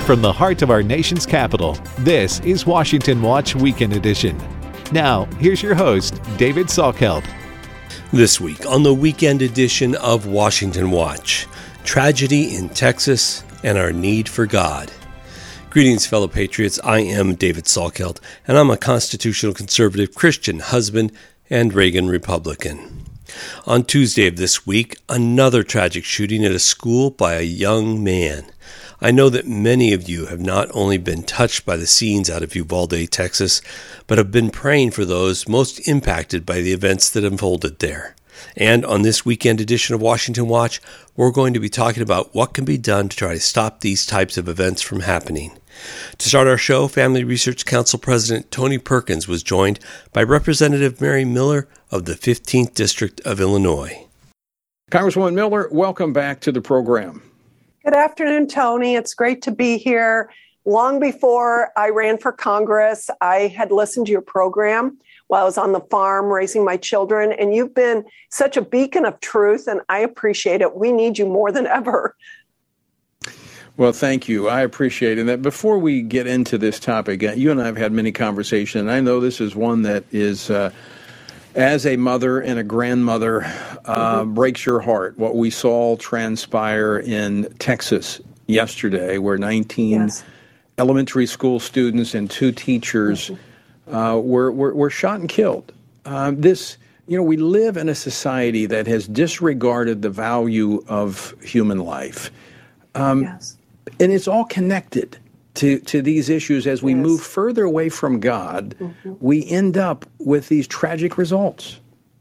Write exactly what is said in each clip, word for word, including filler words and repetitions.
From the heart of our nation's capital, this is Washington Watch Weekend Edition. Now, here's your host, David Salkeld. This week on the Weekend Edition of Washington Watch, tragedy in Texas and our need for God. Greetings, fellow patriots. I am David Salkeld, and I'm a constitutional conservative Christian husband and Reagan Republican. On Tuesday of this week, another tragic shooting at a school by a young man. I know that many of you have not only been touched by the scenes out of Uvalde, Texas, but have been praying for those most impacted by the events that unfolded there. And on this weekend edition of Washington Watch, we're going to be talking about what can be done to try to stop these types of events from happening. To start our show, Family Research Council President Tony Perkins was joined by Representative Mary Miller of the fifteenth District of Illinois. Congresswoman Miller, welcome back to the program. Good afternoon, Tony. It's great to be here. Long before I ran for Congress, I had listened to your program while I was on the farm raising my children, and you've been such a beacon of truth, and I appreciate it. We need you more than ever. Well, thank you. I appreciate it. And before we get into this topic, you and I have had many conversations, and I know this is one that is, uh, as a mother and a grandmother, uh, mm-hmm. breaks your heart. What we saw transpire in Texas yesterday, where nineteen yes. elementary school students and two teachers mm-hmm. uh, were, were were shot and killed. Um, this, you know, we live in a society that has disregarded the value of human life. Um, yes. And it's all connected to, to these issues. As we yes. move further away from God, mm-hmm. we end up with these tragic results.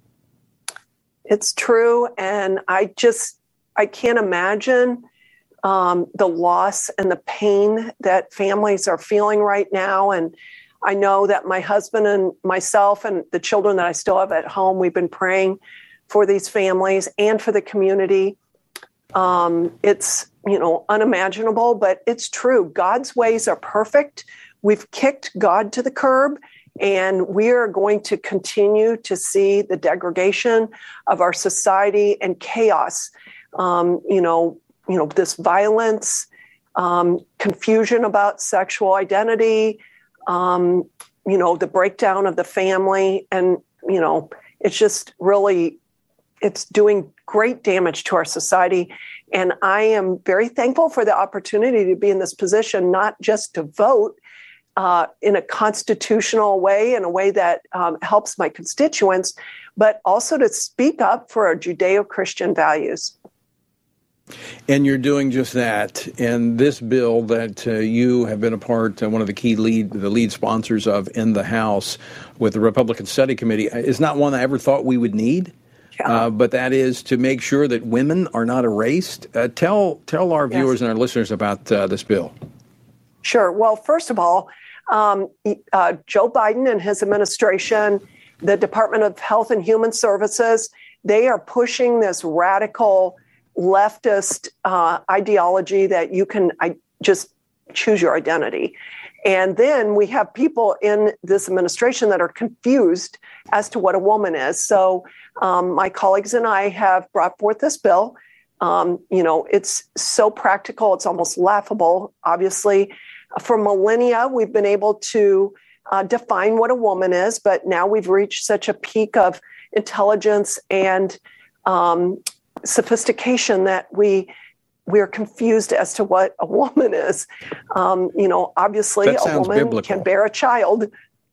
It's true. And I just, I can't imagine um, the loss and the pain that families are feeling right now. And I know that my husband and myself and the children that I still have at home, we've been praying for these families and for the community. Um, it's, you know, unimaginable, but it's true. God's ways are perfect. We've kicked God to the curb, and we are going to continue to see the degradation of our society and chaos. Um, you know, you know, this violence, um, confusion about sexual identity, um, you know, the breakdown of the family, and, you know, it's just really, it's doing great damage to our society. And I am very thankful for the opportunity to be in this position, not just to vote uh, in a constitutional way, in a way that um, helps my constituents, but also to speak up for our Judeo-Christian values. And you're doing just that. And this bill that uh, you have been a part, uh, one of the key lead, the lead sponsors of in the House with the Republican Study Committee, is not one I ever thought we would need. Uh, but that is to make sure that women are not erased. Uh, tell tell our viewers yes. and our listeners about uh, this bill. Sure. Well, first of all, um, uh, Joe Biden and his administration, the Department of Health and Human Services, they are pushing this radical leftist uh, ideology that you can I, just choose your identity. And then we have people in this administration that are confused as to what a woman is. So um, my colleagues and I have brought forth this bill. Um, you know, it's so practical, it's almost laughable. Obviously, for millennia, we've been able to uh, define what a woman is, but now we've reached such a peak of intelligence and um, sophistication that we we're confused as to what a woman is. Um, you know, obviously a woman biblical. can bear a child.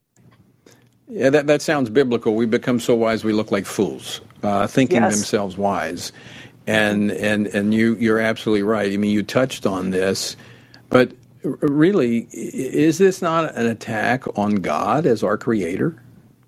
Yeah, that, that sounds biblical. We become so wise we look like fools, uh, thinking yes. themselves wise. And and and you, you're absolutely right. I mean, you touched on this, but really, is this not an attack on God as our creator?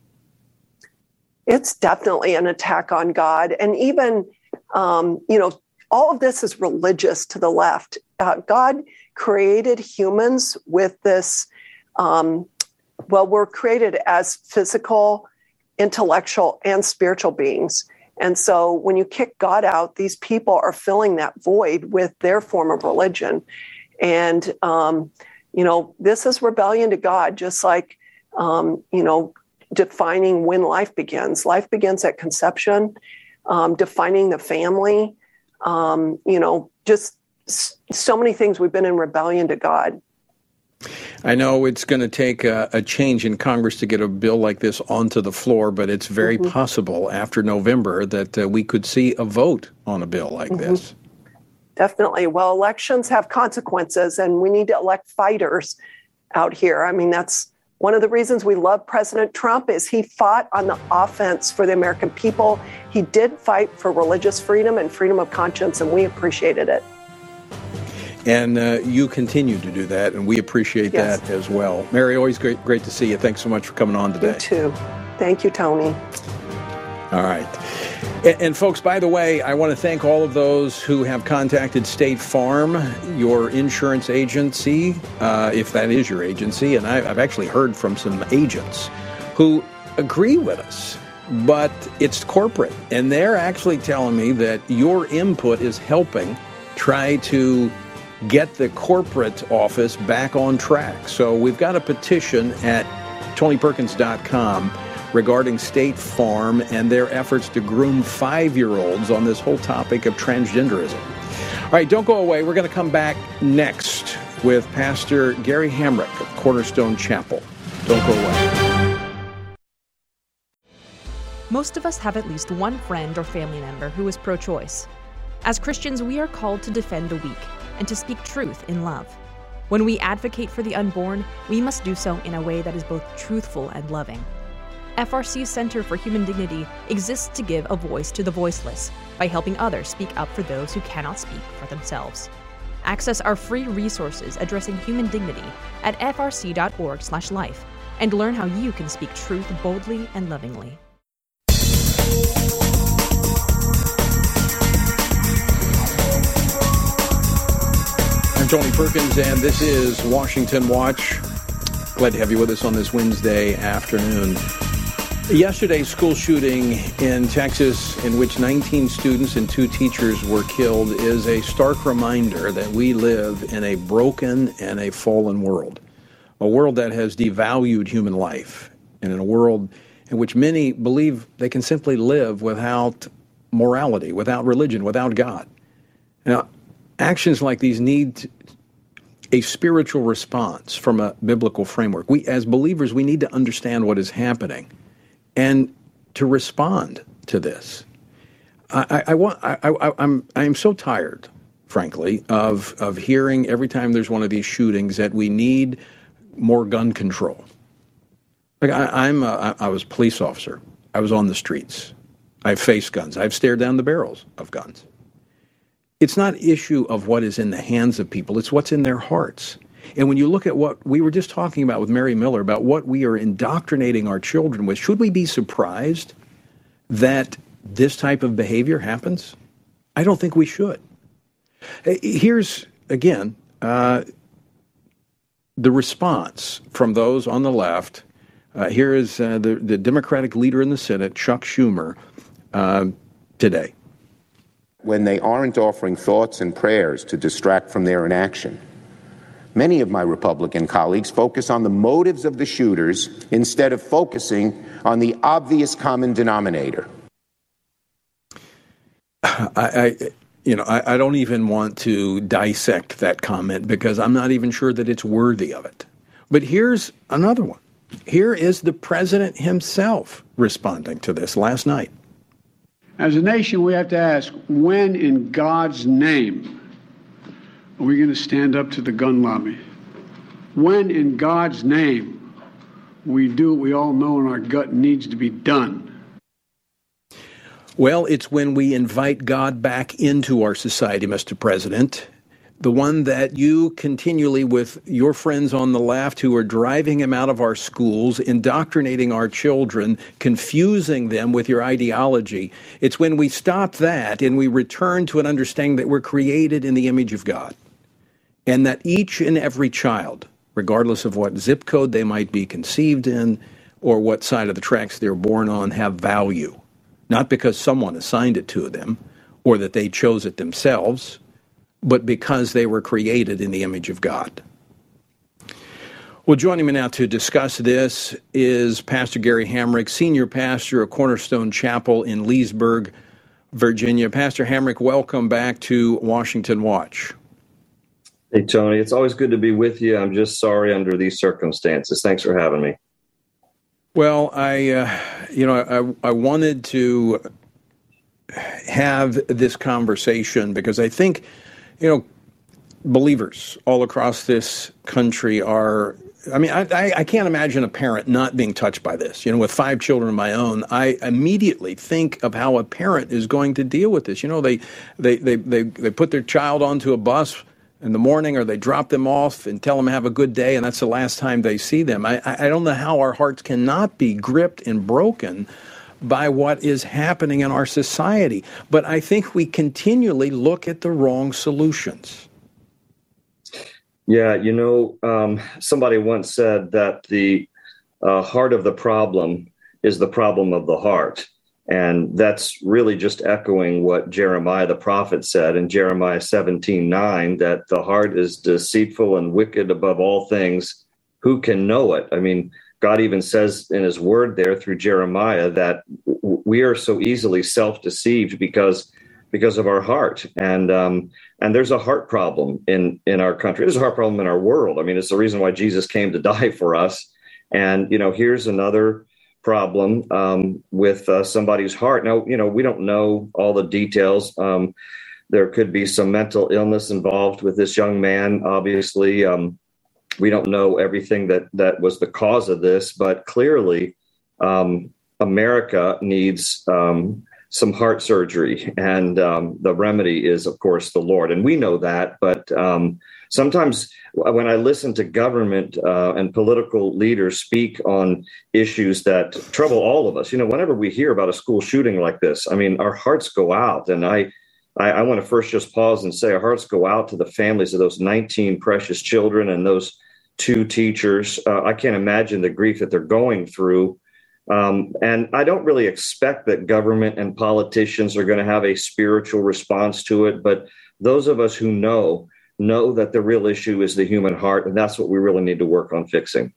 It's definitely an attack on God. And even, um, you know, all of this is religious to the left. Uh, God created humans with this, um, well, we're created as physical, intellectual, and spiritual beings. And so when you kick God out, these people are filling that void with their form of religion. And, um, you know, this is rebellion to God, just like, um, you know, defining when life begins. Life begins at conception, um, defining the family, um, you know, just, so many things we've been in rebellion to God. I know it's going to take a, a change in Congress to get a bill like this onto the floor, but it's very mm-hmm. possible after November that uh, we could see a vote on a bill like mm-hmm. this. Definitely. Well, elections have consequences, and we need to elect fighters out here. I mean, that's one of the reasons we love President Trump is he fought on the offense for the American people. He did fight for religious freedom and freedom of conscience, and we appreciated it. And uh, you continue to do that, and we appreciate yes. that as well. Mary, always great, great to see you. Thanks so much for coming on today. You too. Thank you, Tony. All right. And, and folks, by the way, I want to thank all of those who have contacted State Farm, your insurance agency, uh, if that is your agency. And I, I've actually heard from some agents who agree with us, but it's corporate. And they're actually telling me that your input is helping try to get the corporate office back on track. So we've got a petition at tony perkins dot com regarding State Farm and their efforts to groom five-year-olds on this whole topic of transgenderism. All right, don't go away. We're going to come back next with Pastor Gary Hamrick of Cornerstone Chapel. Don't go away. Most of us have at least one friend or family member who is pro-choice. As Christians, we are called to defend the weak and to speak truth in love. When we advocate for the unborn, we must do so in a way that is both truthful and loving. F R C's Center for Human Dignity exists to give a voice to the voiceless by helping others speak up for those who cannot speak for themselves. Access our free resources addressing human dignity at f r c dot org slash life and learn how you can speak truth boldly and lovingly. I'm Tony Perkins, and this is Washington Watch. Glad to have you with us on this Wednesday afternoon. Yesterday's school shooting in Texas, in which nineteen students and two teachers were killed, is a stark reminder that we live in a broken and a fallen world, a world that has devalued human life, and in a world in which many believe they can simply live without morality, without religion, without God. Now, actions like these need a spiritual response from a biblical framework. We, as believers, we need to understand what is happening and to respond to this. I, I, I want. I, I, I'm. I'm so tired, frankly, of of hearing every time there's one of these shootings that we need more gun control. Like I, I'm. A, I was a police officer. I was on the streets. I've faced guns. I've stared down the barrels of guns. It's not an issue of what is in the hands of people. It's what's in their hearts. And when you look at what we were just talking about with Mary Miller, about what we are indoctrinating our children with, should we be surprised that this type of behavior happens? I don't think we should. Here's, again, uh, the response from those on the left. Uh, here is uh, the, the Democratic leader in the Senate, Chuck Schumer, uh, today. When they aren't offering thoughts and prayers to distract from their inaction. Many of my Republican colleagues focus on the motives of the shooters instead of focusing on the obvious common denominator. I, I you know, I, I don't even want to dissect that comment because I'm not even sure that it's worthy of it. But here's another one. Here is the president himself responding to this last night. As a nation, we have to ask, when in God's name are we going to stand up to the gun lobby? When in God's name we do what we all know in our gut needs to be done? Well, it's when we invite God back into our society, Mister President. The one that you continually, with your friends on the left who are driving him out of our schools, indoctrinating our children, confusing them with your ideology. It's when we stop that and we return to an understanding that we're created in the image of God. And that each and every child, regardless of what zip code they might be conceived in or what side of the tracks they're born on, have value. Not because someone assigned it to them or that they chose it themselves, but because they were created in the image of God. Well, joining me now to discuss this is Pastor Gary Hamrick, Senior Pastor of Cornerstone Chapel in Leesburg, Virginia. Pastor Hamrick, welcome back to Washington Watch. Hey, Tony, it's always good to be with you. I'm just sorry under these circumstances. Thanks for having me. Well, I, uh, you know, I, I wanted to have this conversation because I think, you know, believers all across this country are, I mean, I, I, I can't imagine a parent not being touched by this. You know, with five children of my own, I immediately think of how a parent is going to deal with this. You know, they, they, they, they, they put their child onto a bus in the morning, or they drop them off and tell them have a good day, and that's the last time they see them. I, I don't know how our hearts cannot be gripped and broken by what is happening in our society. But I think we continually look at the wrong solutions. Yeah, you know, um, somebody once said that the uh, heart of the problem is the problem of the heart. And that's really just echoing what Jeremiah the prophet said in Jeremiah seventeen nine, that the heart is deceitful and wicked above all things. Who can know it? I mean, God even says in his word there through Jeremiah that we are so easily self-deceived because because of our heart. And um, and there's a heart problem in, in our country. There's a heart problem in our world. I mean, it's the reason why Jesus came to die for us. And, you know, here's another problem um, with uh, somebody's heart. Now, you know, we don't know all the details. Um, there could be some mental illness involved with this young man. Obviously, um, we don't know everything that that was the cause of this, but clearly um, America needs um, some heart surgery. And um, the remedy is, of course, the Lord. And we know that. But um, sometimes when I listen to government uh, and political leaders speak on issues that trouble all of us, you know, whenever we hear about a school shooting like this, I mean, our hearts go out. And I, I, I want to first just pause and say our hearts go out to the families of those nineteen precious children and those two teachers. Uh, I can't imagine the grief that they're going through. Um, and I don't really expect that government and politicians are going to have a spiritual response to it. But those of us who know, know that the real issue is the human heart, and that's what we really need to work on fixing.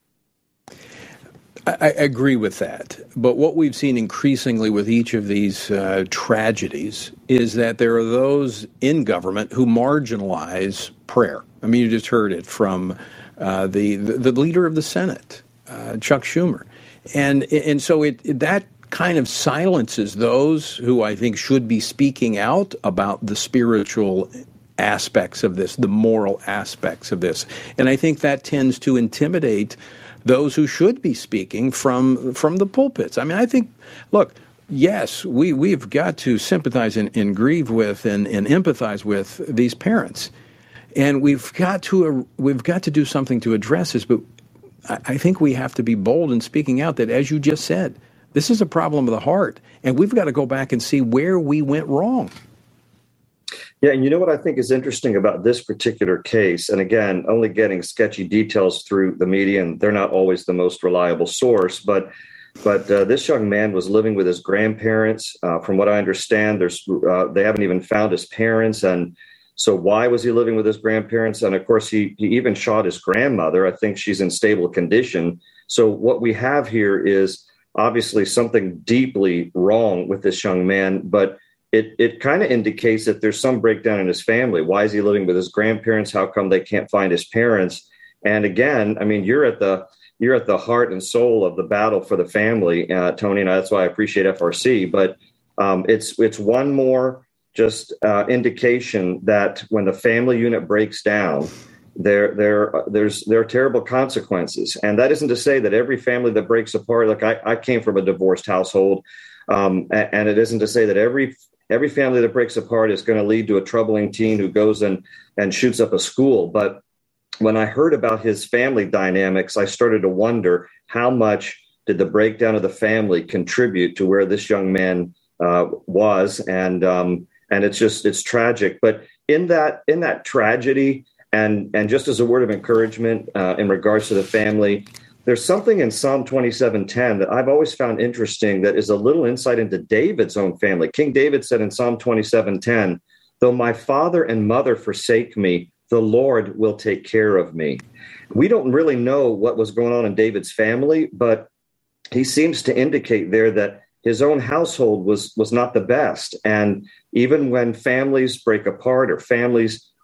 I, I agree with that. But what we've seen increasingly with each of these uh, tragedies is that there are those in government who marginalize prayer. I mean, you just heard it from uh, the, the the leader of the Senate, uh, Chuck Schumer. And and so it that kind of silences those who I think should be speaking out about the spiritual aspects of this, the moral aspects of this. And I think that tends to intimidate those who should be speaking from from the pulpits. I mean, I think, look, yes, we, we've got to sympathize and, and grieve with and, and empathize with these parents. And we've got to uh, we've got to do something to address this, but I think we have to be bold in speaking out that, as you just said, this is a problem of the heart, and we've got to go back and see where we went wrong. Yeah, and you know what I think is interesting about this particular case, and again, only getting sketchy details through the media, and they're not always the most reliable source, but but uh, this young man was living with his grandparents. Uh, from what I understand, there's uh, they haven't even found his parents, and so why was he living with his grandparents? And of course, he, he even shot his grandmother. I think she's in stable condition. So what we have here is obviously something deeply wrong with this young man, but it, it kind of indicates that there's some breakdown in his family. Why is he living with his grandparents? How come they can't find his parents? And again, I mean, you're at the you're at the heart and soul of the battle for the family, uh, Tony, and that's why I appreciate F R C. But um, it's it's one more just uh, indication that when the family unit breaks down, there, there, there's, there are terrible consequences. And that isn't to say that every family that breaks apart, like I, I came from a divorced household, um, and, and it isn't to say that every, every family that breaks apart is going to lead to a troubling teen who goes and, and shoots up a school. But when I heard about his family dynamics, I started to wonder how much did the breakdown of the family contribute to where this young man uh, was. And, um, And it's just it's tragic. But in that in that tragedy, and and just as a word of encouragement uh, in regards to the family, there's something in Psalm twenty-seven ten that I've always found interesting that is a little insight into David's own family. King David said in Psalm twenty-seven ten, "Though my father and mother forsake me, the Lord will take care of me." We don't really know what was going on in David's family, but he seems to indicate there that his own household was was not the best. And even when families break apart or families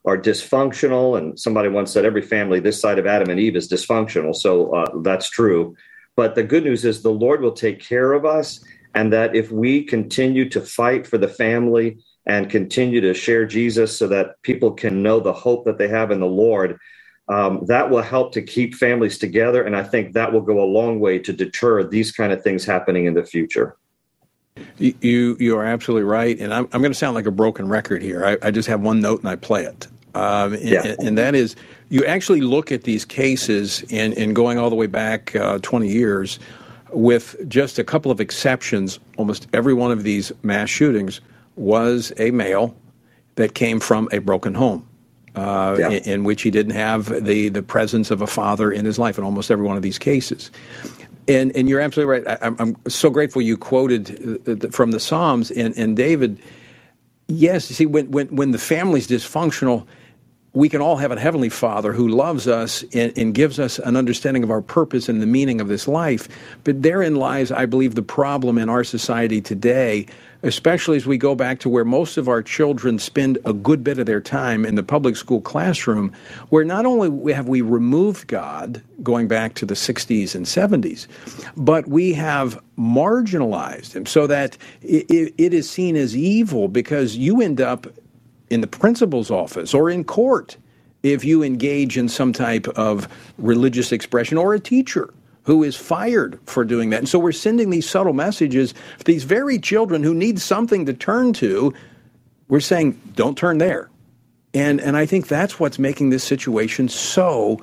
are dysfunctional. And somebody once said every family this side of Adam and Eve is dysfunctional. So uh, that's true. But the good news is the Lord will take care of us, and that if we continue to fight for the family and continue to share Jesus so that people can know the hope that they have in the Lord, um, that will help to keep families together. And I think that will go a long way to deter these kind of things happening in the future. You you are absolutely right. And I'm, I'm going to sound like a broken record here. I, I just have one note and I play it. Um, and, yeah. and that is, you actually look at these cases and, and going all the way back uh, twenty years, with just a couple of exceptions, almost every one of these mass shootings was a male that came from a broken home, uh, yeah. in, in which he didn't have the, the presence of a father in his life in almost every one of these cases. And and you're absolutely right. I, I'm so grateful you quoted from the Psalms. And, and David, yes, you see, when, when, when the family's dysfunctional, we can all have a Heavenly Father who loves us and, and gives us an understanding of our purpose and the meaning of this life. But therein lies, I believe, the problem in our society today, especially as we go back to where most of our children spend a good bit of their time in the public school classroom, where not only have we removed God, going back to the sixties and seventies, but we have marginalized Him so that it, it is seen as evil, because you end up in the principal's office or in court if you engage in some type of religious expression, or a teacher who is fired for doing that. And so we're sending these subtle messages to these very children who need something to turn to. We're saying, don't turn there. And and I think that's what's making this situation so,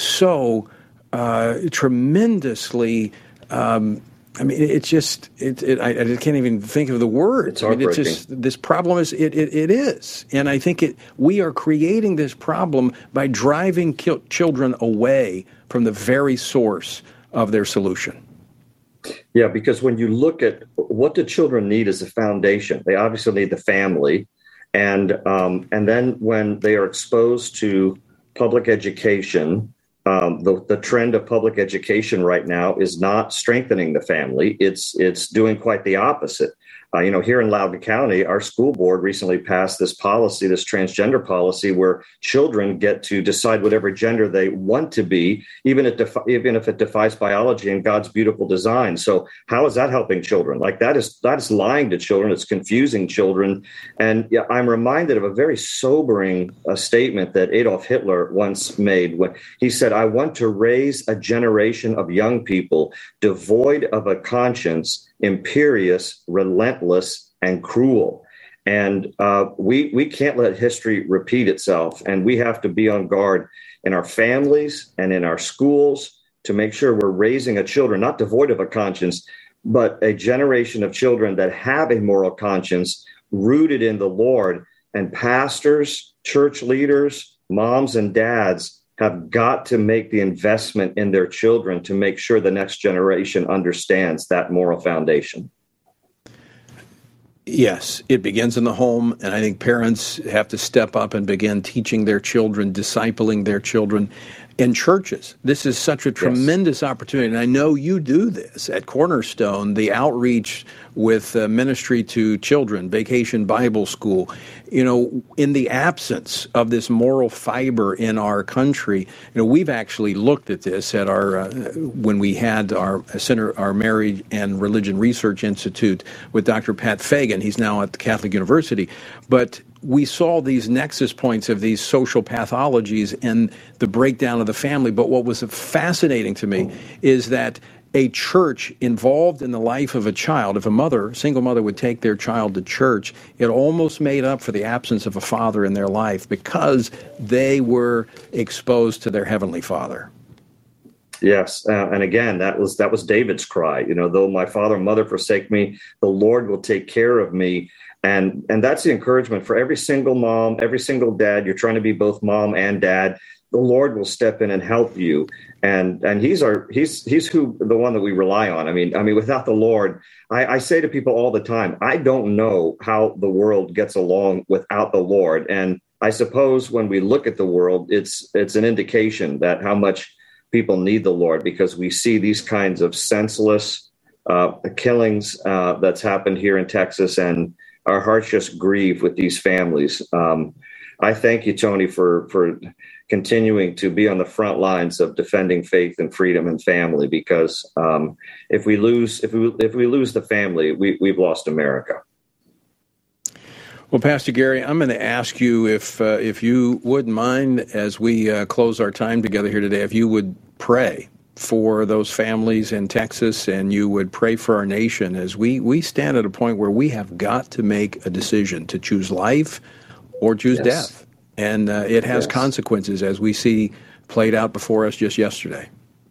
so uh, tremendously um I mean, it's just, it, it, I, I can't even think of the word. It's I mean, heartbreaking. it's just, this problem is, it, it, it is. And I think it, we are creating this problem by driving ki- children away from the very source of their solution. Yeah, because when you look at what do children need as a foundation, they obviously need the family. And, um, and then when they are exposed to public education, Um, the, the trend of public education right now is not strengthening the family. It's it's doing quite the opposite. Uh, you know, here in Loudoun County, our school board recently passed this policy, this transgender policy, where children get to decide whatever gender they want to be, even if, defi- even if it defies biology and God's beautiful design. So how is that helping children? Like that is that is lying to children. It's confusing children. And yeah, I'm reminded of a very sobering uh, statement that Adolf Hitler once made when he said, "I want to raise a generation of young people devoid of a conscience, imperious, relentless, and cruel." And uh, we we can't let history repeat itself. And we have to be on guard in our families and in our schools to make sure we're raising a children, not devoid of a conscience, but a generation of children that have a moral conscience rooted in the Lord. And pastors, church leaders, moms and dads have got to make the investment in their children to make sure the next generation understands that moral foundation. Yes, it begins in the home, and I think parents have to step up and begin teaching their children, discipling their children. In churches, this is such a tremendous yes. opportunity, and I know you do this at Cornerstone, the outreach with uh, ministry to children, Vacation Bible School. You know, in the absence of this moral fiber in our country, you know, we've actually looked at this at our uh, when we had our center, our Marriage and Religion Research Institute with Doctor Pat Fagan. He's now at the Catholic University, but we saw these nexus points of these social pathologies and the breakdown of the family. But what was fascinating to me is that a church involved in the life of a child, if a mother, single mother would take their child to church, it almost made up for the absence of a father in their life because they were exposed to their Heavenly Father. Yes, uh, and again, that was that was David's cry. You know, though my father and mother forsake me, the Lord will take care of me. And and that's the encouragement for every single mom, every single dad. You're trying to be both mom and dad. The Lord will step in and help you. And and he's our he's he's who the one that we rely on. I mean, I mean, without the Lord, I, I say to people all the time, I don't know how the world gets along without the Lord. And I suppose when we look at the world, it's it's an indication that how much people need the Lord, because we see these kinds of senseless uh, killings uh, that's happened here in Texas, and our hearts just grieve with these families. Um, I thank you, Tony, for for continuing to be on the front lines of defending faith and freedom and family. Because um, if we lose, if we if we lose the family, we we've lost America. Well, Pastor Gary, I'm going to ask you if uh, if you wouldn't mind, as we uh, close our time together here today, if you would pray for those families in Texas, and you would pray for our nation as we, we stand at a point where we have got to make a decision to choose life or choose yes. death. And uh, it has yes. consequences, as we see played out before us just yesterday.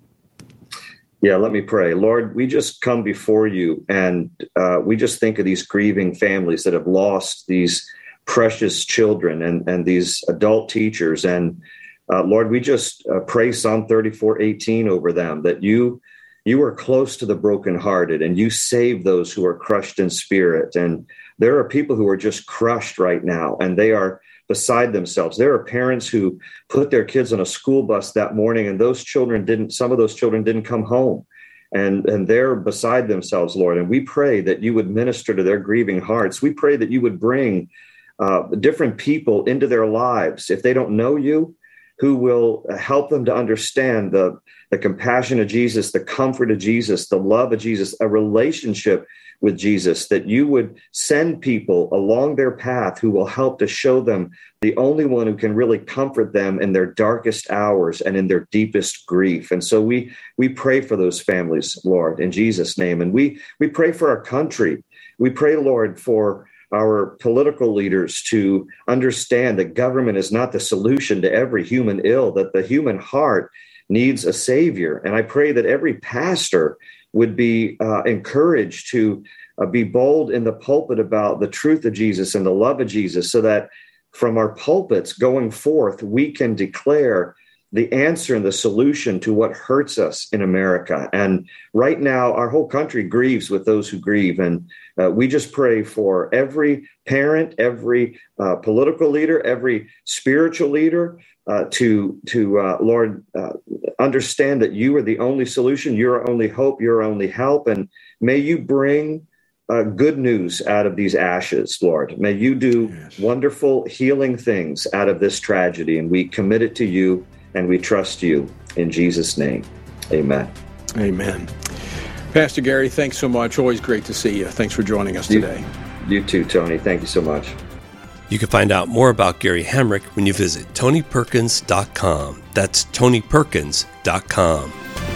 Yeah, let me pray. Lord, we just come before you, and uh, we just think of these grieving families that have lost these precious children and, and these adult teachers. And uh, Lord, we just uh, pray Psalm thirty-four eighteen over them, that you you are close to the brokenhearted and you save those who are crushed in spirit. And there are people who are just crushed right now, and they are beside themselves. There are parents who put their kids on a school bus that morning, and those children didn't, some of those children didn't come home, and, and they're beside themselves, Lord. And we pray that you would minister to their grieving hearts. We pray that you would bring uh, different people into their lives, if they don't know you, who will help them to understand the, the compassion of Jesus, the comfort of Jesus, the love of Jesus, a relationship with Jesus, that you would send people along their path who will help to show them the only one who can really comfort them in their darkest hours and in their deepest grief. And so we we pray for those families, Lord, in Jesus' name. And we we pray for our country. We pray, Lord, for our political leaders to understand that government is not the solution to every human ill, that the human heart needs a savior. And I pray that every pastor would be uh, encouraged to uh, be bold in the pulpit about the truth of Jesus and the love of Jesus, so that from our pulpits going forth, we can declare the answer and the solution to what hurts us in America. And right now, our whole country grieves with those who grieve. And uh, we just pray for every parent, every uh, political leader, every spiritual leader, Uh, to, to uh, Lord, uh, understand that you are the only solution, you're our only hope, you're our only help. And may you bring uh, good news out of these ashes, Lord. May you do yes. wonderful healing things out of this tragedy. And we commit it to you, and we trust you in Jesus' name. Amen. Amen. Pastor Gary, thanks so much. Always great to see you. Thanks for joining us today. You, you too, Tony. Thank you so much. You can find out more about Gary Hamrick when you visit tony perkins dot com. That's tony perkins dot com.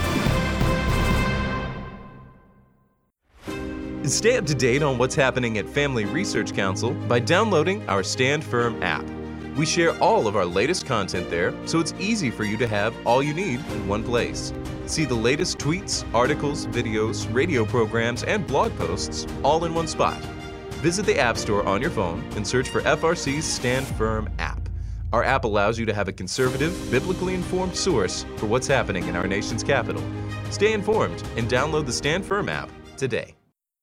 Stay up to date on what's happening at Family Research Council by downloading our Stand Firm app. We share all of our latest content there, so it's easy for you to have all you need in one place. See the latest tweets, articles, videos, radio programs, and blog posts all in one spot. Visit the App Store on your phone and search for F R C's Stand Firm app. Our app allows you to have a conservative, biblically informed source for what's happening in our nation's capital. Stay informed and download the Stand Firm app today.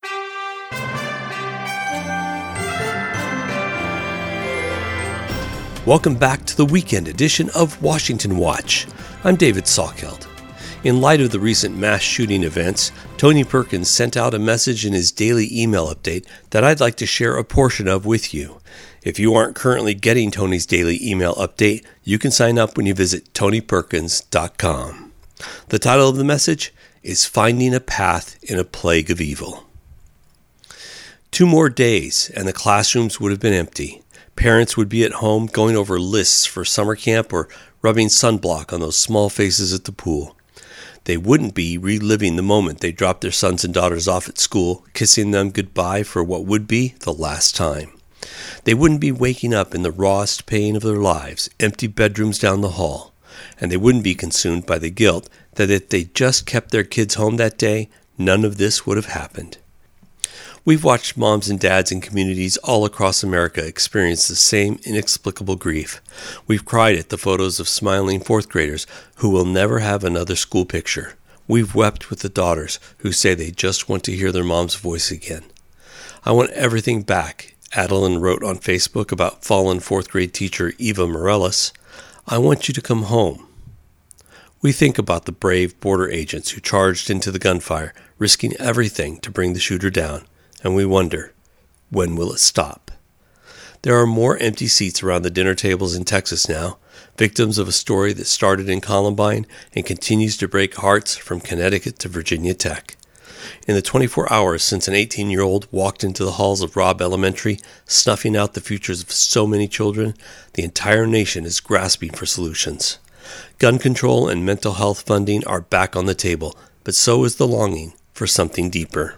Welcome back to the weekend edition of Washington Watch. I'm David Salkeld. In light of the recent mass shooting events, Tony Perkins sent out a message in his daily email update that I'd like to share a portion of with you. If you aren't currently getting Tony's daily email update, you can sign up when you visit tony perkins dot com. The title of the message is Finding a Path in a Plague of Evil. Two more days and the classrooms would have been empty. Parents would be at home going over lists for summer camp or rubbing sunblock on those small faces at the pool. They wouldn't be reliving the moment they dropped their sons and daughters off at school, kissing them goodbye for what would be the last time. They wouldn't be waking up in the rawest pain of their lives, empty bedrooms down the hall. And they wouldn't be consumed by the guilt that if they just kept their kids home that day, none of this would have happened. We've watched moms and dads in communities all across America experience the same inexplicable grief. We've cried at the photos of smiling fourth graders who will never have another school picture. We've wept with the daughters who say they just want to hear their mom's voice again. I want everything back, Adeline wrote on Facebook about fallen fourth grade teacher Eva Morales. I want you to come home. We think about the brave border agents who charged into the gunfire, risking everything to bring the shooter down. And we wonder, when will it stop? There are more empty seats around the dinner tables in Texas now, victims of a story that started in Columbine and continues to break hearts from Connecticut to Virginia Tech. In the twenty-four hours since an eighteen-year-old walked into the halls of Robb Elementary, snuffing out the futures of so many children, the entire nation is grasping for solutions. Gun control and mental health funding are back on the table, but so is the longing for something deeper.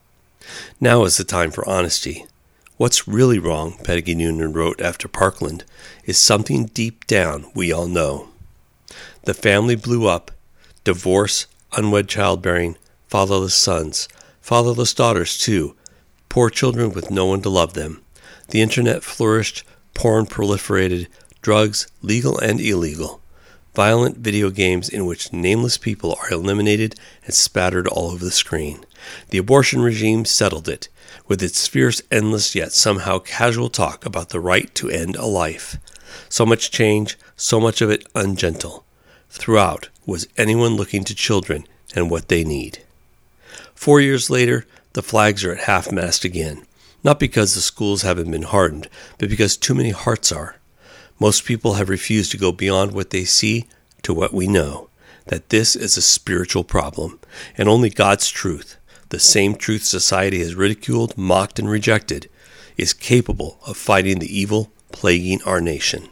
Now is the time for honesty. What's really wrong, Pettigy Noonan wrote after Parkland, is something deep down we all know. The family blew up. Divorce, unwed childbearing, fatherless sons, fatherless daughters too, poor children with no one to love them. The internet flourished, porn proliferated, drugs, legal and illegal. Violent video games in which nameless people are eliminated and spattered all over the screen. The abortion regime settled it, with its fierce, endless, yet somehow casual talk about the right to end a life. So much change, so much of it ungentle. Throughout was anyone looking to children and what they need. Four years later, the flags are at half-mast again, not because the schools haven't been hardened, but because too many hearts are. Most people have refused to go beyond what they see to what we know, that this is a spiritual problem, and only God's truth, the same truth society has ridiculed, mocked, and rejected, is capable of fighting the evil plaguing our nation.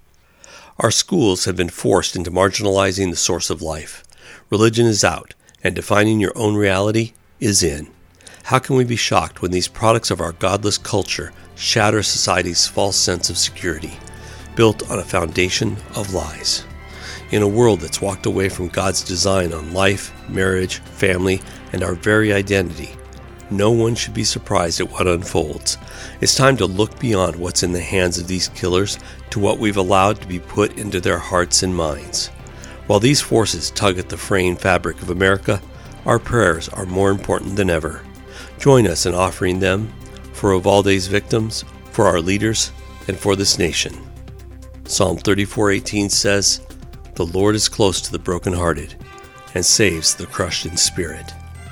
Our schools have been forced into marginalizing the source of life. Religion is out, and defining your own reality is in. How can we be shocked when these products of our godless culture shatter society's false sense of security, built on a foundation of lies? In a world that's walked away from God's design on life, marriage, family, and our very identity, no one should be surprised at what unfolds. It's time to look beyond what's in the hands of these killers to what we've allowed to be put into their hearts and minds. While these forces tug at the fraying fabric of America, our prayers are more important than ever. Join us in offering them for Uvalde's victims, for our leaders, and for this nation. Psalm thirty-four eighteen says, "The Lord is close to the brokenhearted and saves the crushed in spirit."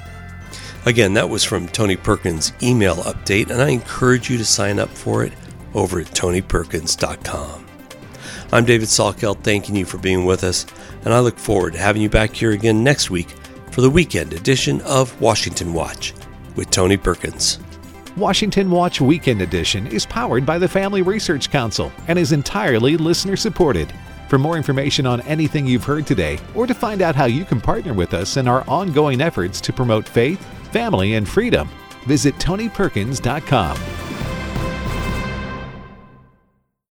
Again, that was from Tony Perkins' email update, and I encourage you to sign up for it over at tony perkins dot com. I'm David Salkeld, thanking you for being with us, and I look forward to having you back here again next week for the weekend edition of Washington Watch with Tony Perkins. Washington Watch Weekend Edition is powered by the Family Research Council and is entirely listener-supported. For more information on anything you've heard today, or to find out how you can partner with us in our ongoing efforts to promote faith, family, and freedom, visit tony perkins dot com.